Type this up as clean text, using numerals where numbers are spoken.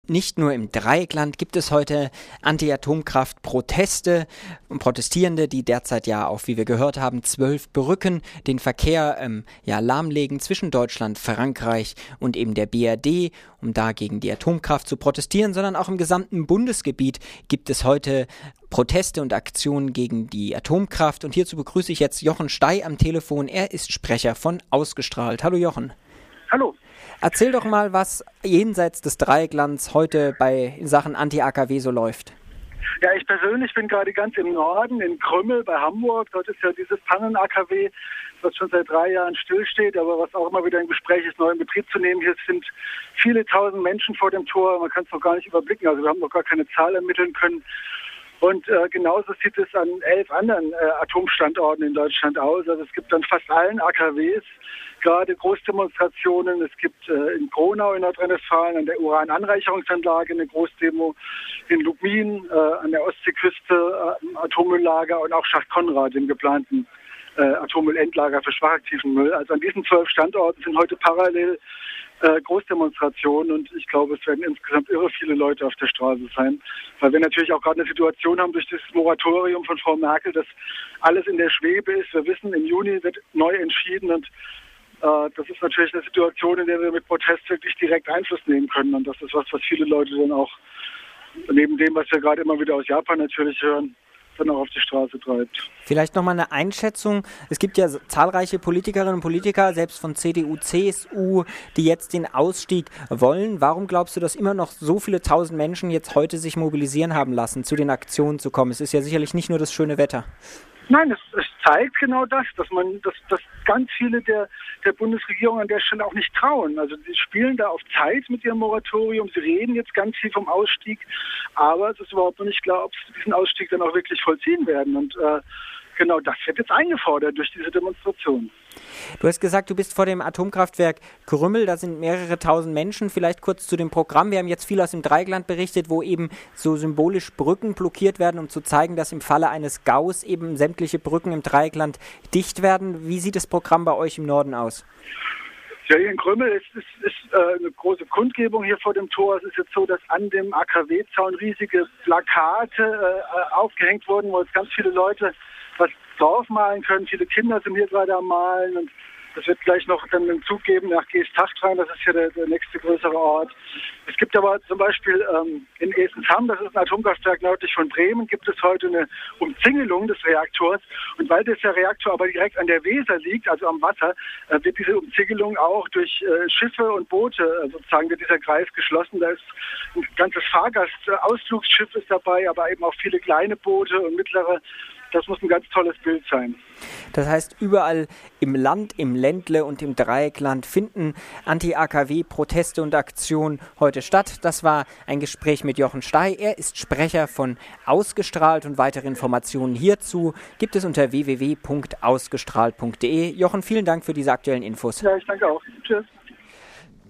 nicht nur im Dreieckland gibt es heute Anti-Atomkraft-Proteste und Protestierende, die derzeit ja auch, wie wir gehört haben, 12 Brücken den Verkehr lahmlegen zwischen Deutschland, Frankreich und eben der BRD, um da gegen die Atomkraft zu protestieren, sondern auch im gesamten Bundesgebiet gibt es heute Proteste und Aktionen gegen die Atomkraft. Und hierzu begrüße ich jetzt Jochen Stey am Telefon. Er ist Sprecher von Ausgestrahlt. Hallo Jochen. Hallo. Erzähl doch mal, was jenseits des Dreiecklands heute in Sachen Anti-AKW so läuft. Ja, ich persönlich bin gerade ganz im Norden, in Krümmel bei Hamburg. Dort ist ja dieses Pannen-AKW, was schon seit 3 Jahren stillsteht, aber was auch immer wieder im Gespräch ist, neu in Betrieb zu nehmen. Hier sind viele tausend Menschen vor dem Tor. Man kann es noch gar nicht überblicken. Also wir haben noch gar keine Zahl ermitteln können. Und genauso sieht es an 11 anderen Atomstandorten in Deutschland aus. Also es gibt an fast allen AKWs gerade Großdemonstrationen. Es gibt in Kronau in Nordrhein-Westfalen an der Urananreicherungsanlage eine Großdemo, in Lubmin an der Ostseeküste Atommülllager und auch Schacht Konrad, dem geplanten Atommüllendlager für schwachaktiven Müll. Also an diesen 12 Standorten sind heute parallel Großdemonstrationen und ich glaube, es werden insgesamt irre viele Leute auf der Straße sein, weil wir natürlich auch gerade eine Situation haben durch dieses Moratorium von Frau Merkel, dass alles in der Schwebe ist. Wir wissen, im Juni wird neu entschieden und das ist natürlich eine Situation, in der wir mit Protest wirklich direkt Einfluss nehmen können und das ist was viele Leute dann auch, neben dem, was wir gerade immer wieder aus Japan natürlich hören, dann auch auf die Straße treibt. Vielleicht nochmal eine Einschätzung. Es gibt ja zahlreiche Politikerinnen und Politiker, selbst von CDU, CSU, die jetzt den Ausstieg wollen. Warum glaubst du, dass immer noch so viele tausend Menschen jetzt heute sich mobilisieren haben lassen, zu den Aktionen zu kommen? Es ist ja sicherlich nicht nur das schöne Wetter. Nein, es zeigt genau das, dass ganz viele der Bundesregierung an der Stelle auch nicht trauen. Also sie spielen da auf Zeit mit ihrem Moratorium, sie reden jetzt ganz viel vom Ausstieg, aber es ist überhaupt noch nicht klar, ob sie diesen Ausstieg dann auch wirklich vollziehen werden. Und genau das wird jetzt eingefordert durch diese Demonstration. Du hast gesagt, du bist vor dem Atomkraftwerk Krümmel, da sind mehrere tausend Menschen. Vielleicht kurz zu dem Programm. Wir haben jetzt viel aus dem Dreieckland berichtet, wo eben so symbolisch Brücken blockiert werden, um zu zeigen, dass im Falle eines Gaus eben sämtliche Brücken im Dreieckland dicht werden. Wie sieht das Programm bei euch im Norden aus? Ja, hier in Krümmel ist eine große Kundgebung hier vor dem Tor. Es ist jetzt so, dass an dem AKW-Zaun riesige Plakate aufgehängt wurden, wo jetzt ganz viele Leute was draufmalen können. Viele Kinder sind hier gerade am Malen und es wird gleich noch dann einen Zug geben nach Geesthacht-Rhein, das ist ja der nächste größere Ort. Es gibt aber zum Beispiel in Esenshamm, das ist ein Atomkraftwerk nördlich von Bremen, gibt es heute eine Umzingelung des Reaktors. Und weil der Reaktor aber direkt an der Weser liegt, also am Wasser, wird diese Umzingelung auch durch Schiffe und Boote, sozusagen wird dieser Kreis geschlossen. Da ist ein ganzes Fahrgast-Ausflugsschiff ist dabei, aber eben auch viele kleine Boote und mittlere. Das muss ein ganz tolles Bild sein. Das heißt, überall im Land, im Ländle und im Dreieckland finden Anti-AKW-Proteste und Aktionen heute statt. Das war ein Gespräch mit Jochen Stey. Er ist Sprecher von Ausgestrahlt und weitere Informationen hierzu gibt es unter www.ausgestrahlt.de. Jochen, vielen Dank für diese aktuellen Infos. Ja, ich danke auch. Tschüss.